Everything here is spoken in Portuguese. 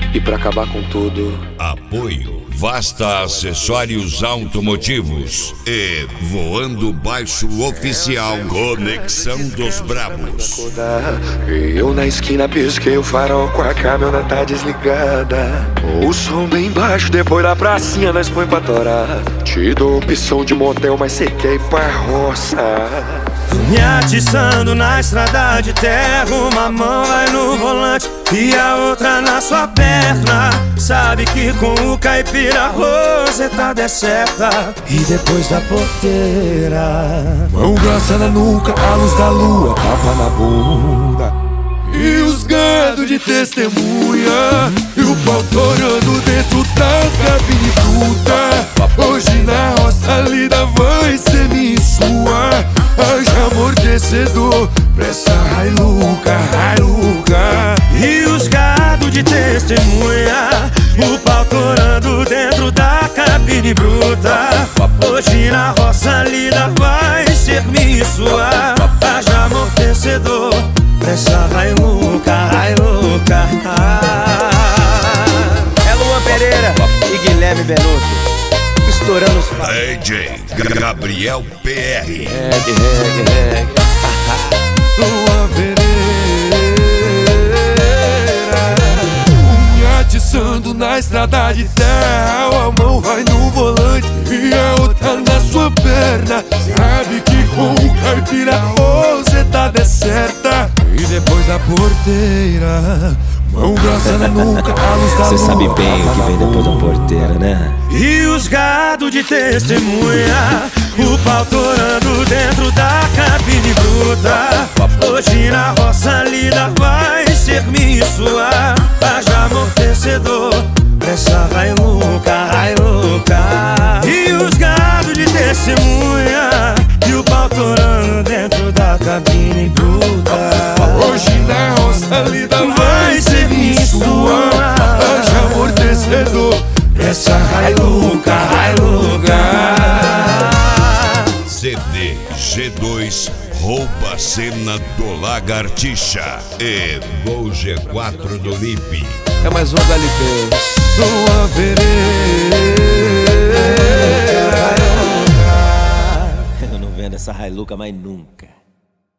E pra acabar com tudo, apoio Vasta Acessórios Automotivos e Voando Baixo Oficial, Conexão dos Brabos. E eu na esquina pisquei o farol com a caminhoneta desligada. O som bem baixo, depois da pracinha nós põe pra torar. Te dou opção de motel, mas cê quer ir pra roça. Me atiçando na estrada de terra, uma mão vai no volante e a outra na sua perna. Sabe que com o caipira a roseta é certa. E depois da porteira, mão grossa na nuca, a luz da lua, tapa na bunda. E os gado de testemunha, e o pau torando dentro da cabine bruta. Hoje na roça a lida vai ser minha e sua. Haja amortecedor pra essa Hilux. E os gado de testemunha, o pau torando dentro da cabine bruta. Hoje na roça a lida vai ser minha e sua. Haja amortecedor pra essa Hilux. É Luan Pereira e Guilherme Benuto estourando os fatos. DJ Gabriel PR. Reggae. Luan Pereira, me atiçando na estrada de terra. A mão vai no volante e a outra na sua perna. Sabe que com o caipira a roseta é certa. E depois da porteira, mão grossa na nuca, a luz da lua. Cê sabe bem o que vem depois da porteira, né? E os gado de testemunha, o pau torando dentro da cabine bruta. Hoje na roça a lida vai ser minha e sua. Haja amortecedor pra essa Hilux. E os gado de testemunha, e o pau torando dentro da cabine bruta. Hoje na roça a lida vai ser minha e sua. Haja amortecedor pra essa Hilux. CD G2 Rouba a Cena do Lagartixa e Gol G4 do Lipe. É mais um da LP. Luan Pereira, Eu não vendo essa Hilux mais nunca.